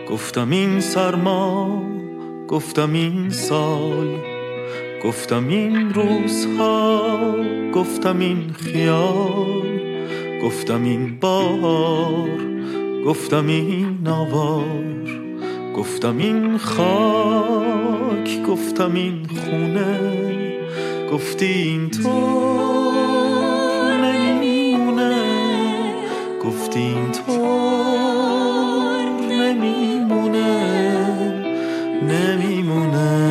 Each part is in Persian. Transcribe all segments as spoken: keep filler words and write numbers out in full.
گفتم این سرما، گفتم این سال، گفتم این روزها، گفتم این خیال، گفتم این بار، گفتم این آوار، گفتم این خاک، گفتم این خونه، گفتی این طور نمیمونه، گفتی این طور نمیمونه، نمیمونه.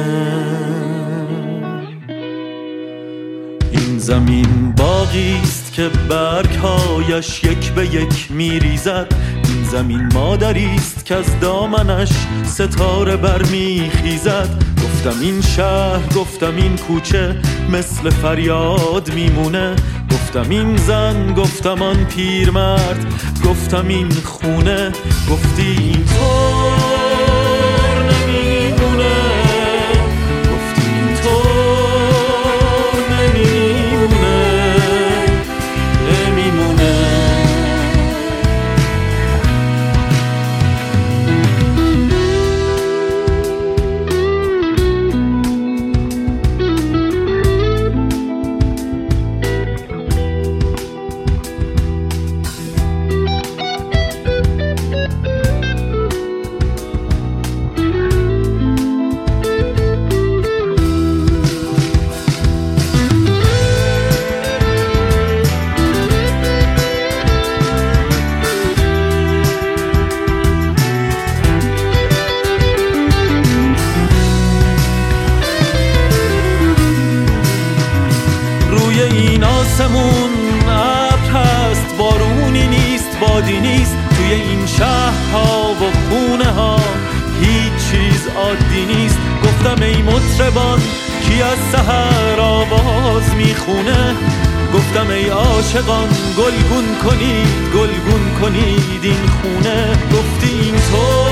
این زمین باغیست که برگهایش یک به یک میریزد، این زمین مادریست که از دامنش ستاره برمیخیزد. گفتم این شهر، گفتم این کوچه مثل فریاد میمونه، گفتم این زن، گفتم آن پیرمرد، گفتم این خونه، گفتی این طور نمیمونه، گفتی این طور نمیمونه، نمیمونه. این آسمون ابر هست، بارونی نیست، بادی نیست، توی این شهرها و خونه ها هیچ چیز عادی نیست. گفتم ای مطربان کی از سحر آواز میخونه، گفتم ای عاشقان گلگون کنید، گلگون کنید این خونه، گفتی این تو